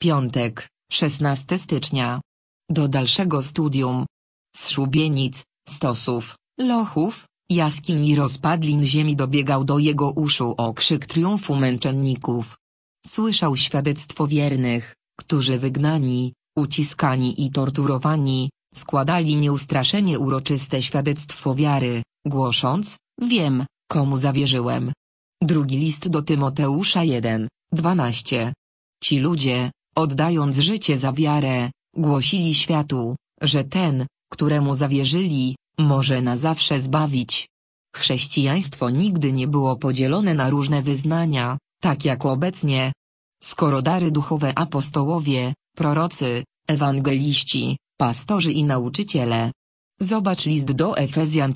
Piątek, 16 stycznia. Do dalszego studium. Z szubienic, stosów, lochów, jaskiń i rozpadlin ziemi dobiegał do jego uszu okrzyk triumfu męczenników. Słyszał świadectwo wiernych, którzy wygnani, uciskani i torturowani, składali nieustraszenie uroczyste świadectwo wiary, głosząc: wiem, komu zawierzyłem. Drugi list do Tymoteusza 1:12. Ci ludzie, oddając życie za wiarę, głosili światu, że ten, któremu zawierzyli, może na zawsze zbawić. Chrześcijaństwo nigdy nie było podzielone na różne wyznania, tak jak obecnie. Skoro dary duchowe apostołowie, prorocy, ewangeliści, pastorzy i nauczyciele. Zobacz list do Efezjan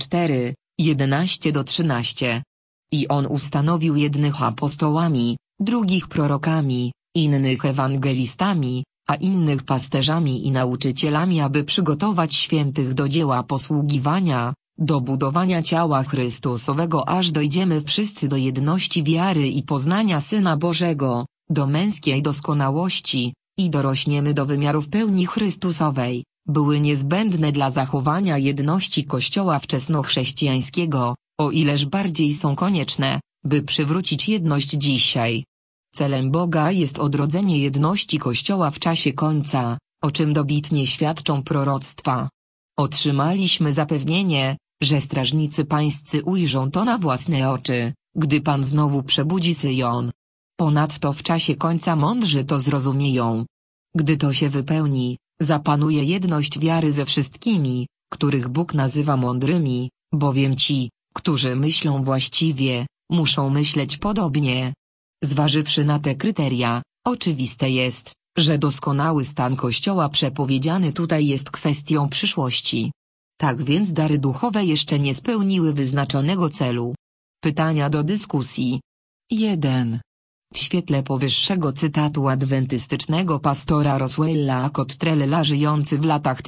4:11-13. I on ustanowił jednych apostołami, drugich prorokami, innych ewangelistami, a innych pasterzami i nauczycielami, aby przygotować świętych do dzieła posługiwania, do budowania ciała Chrystusowego, aż dojdziemy wszyscy do jedności wiary i poznania Syna Bożego, do męskiej doskonałości, i dorośniemy do wymiarów pełni Chrystusowej. Były niezbędne dla zachowania jedności Kościoła wczesnochrześcijańskiego, o ileż bardziej są konieczne, by przywrócić jedność dzisiaj. Celem Boga jest odrodzenie jedności Kościoła w czasie końca, o czym dobitnie świadczą proroctwa. Otrzymaliśmy zapewnienie, że strażnicy pańscy ujrzą to na własne oczy, gdy Pan znowu przebudzi Syjon. Ponadto w czasie końca mądrzy to zrozumieją. Gdy to się wypełni, zapanuje jedność wiary ze wszystkimi, których Bóg nazywa mądrymi, bowiem ci, którzy myślą właściwie, muszą myśleć podobnie. Zważywszy na te kryteria, oczywiste jest, że doskonały stan Kościoła przepowiedziany tutaj jest kwestią przyszłości. Tak więc dary duchowe jeszcze nie spełniły wyznaczonego celu. Pytania do dyskusji. 1. W świetle powyższego cytatu adwentystycznego pastora Roswella Cottrella, żyjący w latach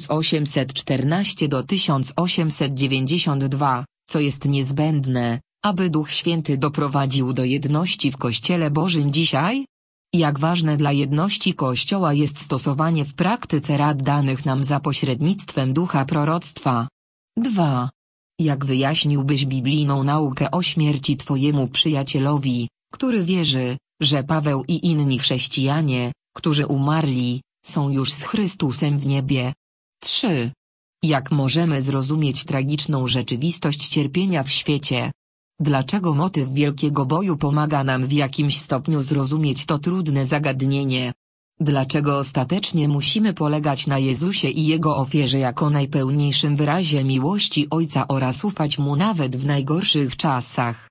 1814 do 1892, co jest niezbędne, aby Duch Święty doprowadził do jedności w Kościele Bożym dzisiaj? Jak ważne dla jedności Kościoła jest stosowanie w praktyce rad danych nam za pośrednictwem ducha proroctwa? 2. Jak wyjaśniłbyś biblijną naukę o śmierci twojemu przyjacielowi, który wierzy, że Paweł i inni chrześcijanie, którzy umarli, są już z Chrystusem w niebie? 3. Jak możemy zrozumieć tragiczną rzeczywistość cierpienia w świecie? Dlaczego motyw wielkiego boju pomaga nam w jakimś stopniu zrozumieć to trudne zagadnienie? Dlaczego ostatecznie musimy polegać na Jezusie i Jego ofierze jako najpełniejszym wyrazie miłości Ojca oraz ufać Mu nawet w najgorszych czasach?